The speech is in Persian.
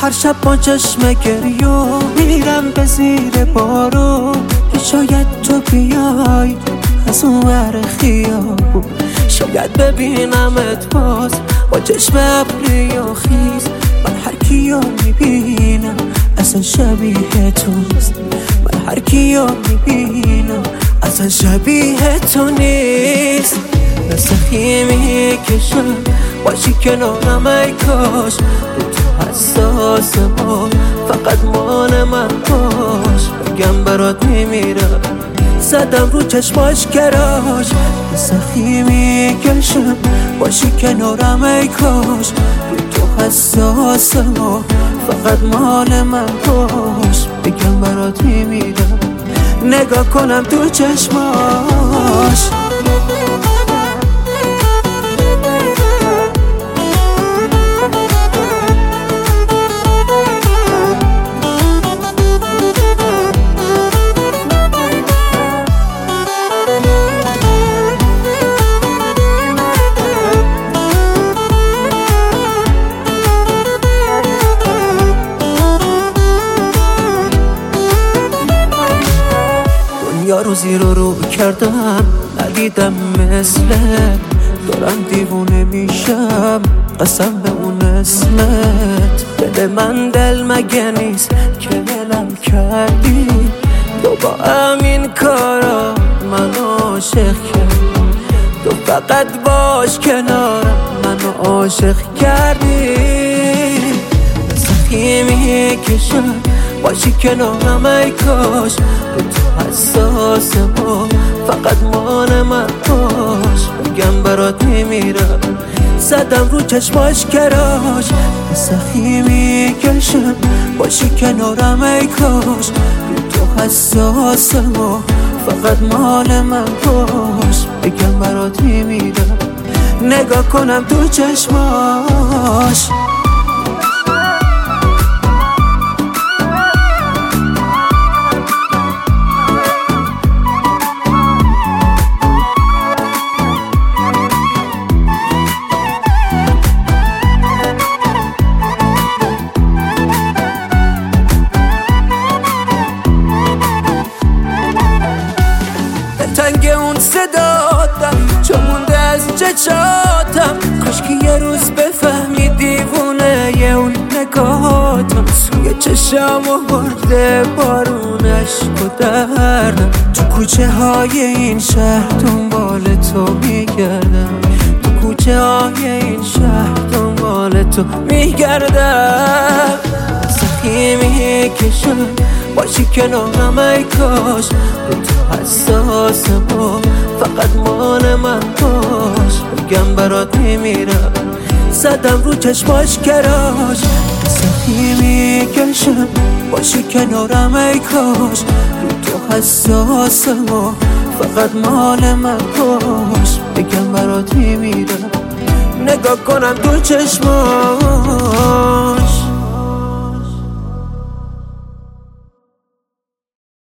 هر شب با چشم گریو میرم به زیر بارو که شاید تو بیای از اون ور خیابون، شاید ببینمت باز با چشم ابری و خیز. من هر کیو میبینم اصلا شبیه توست، من هر کیو میبینم اصلا شبیه تو نیست. مثل خیمی کشم باشی کنارم ای کاش، رو تو حساس ما فقط مال من باش. بگم برات میمیرم زدم رو چشماش کراش. مثل خیمی کشم باشی کنارم ای کاش، رو تو حساس ما فقط مال من باش. بگم برات میمیرم نگاه کنم تو چشماش. دنیا رو زیر و رو کردم ندیدم مثلت، دارم دیوونه میشم قسم به اون اسمت. دل من دل مگه نیست که دلم کردی، تو با همین کارا منو عاشق کردی. تو فقط باش کنارم منو عاشق کردی. مثل خیمی کشم باشی کنارم ای کاش، رو تو حساس ما فقط مال من باش. بگم برات میمیرم زدم رو چشماش کراش. مثل خیمی کشم باشی کنارم ای کاش، رو تو حساس ما فقط مال من باش. بگم برات میمیرم نگاه کنم تو چشماش. تنگ اون صداتم چون مونده از چشاتم، کاش که یه روز بفهمی دیوونه یه اون نگاتم. سوی چشم و برده بارون عشق و دردم، تو کوچه های این شهر دنبال تو میگردم، تو کوچه های این شهر دنبال تو میگردم. سخیمی کشم باشی کنارم ای کاش، رو تو حساس ما فقط مال من باش. بگم برات میمیرم زدم رو چشماش کراش. سخیمی کشم باشی کنارم ای کاش، رو تو حساس ما فقط مال من باش. بگم برات میمیرم نگاه کنم تو چشماش.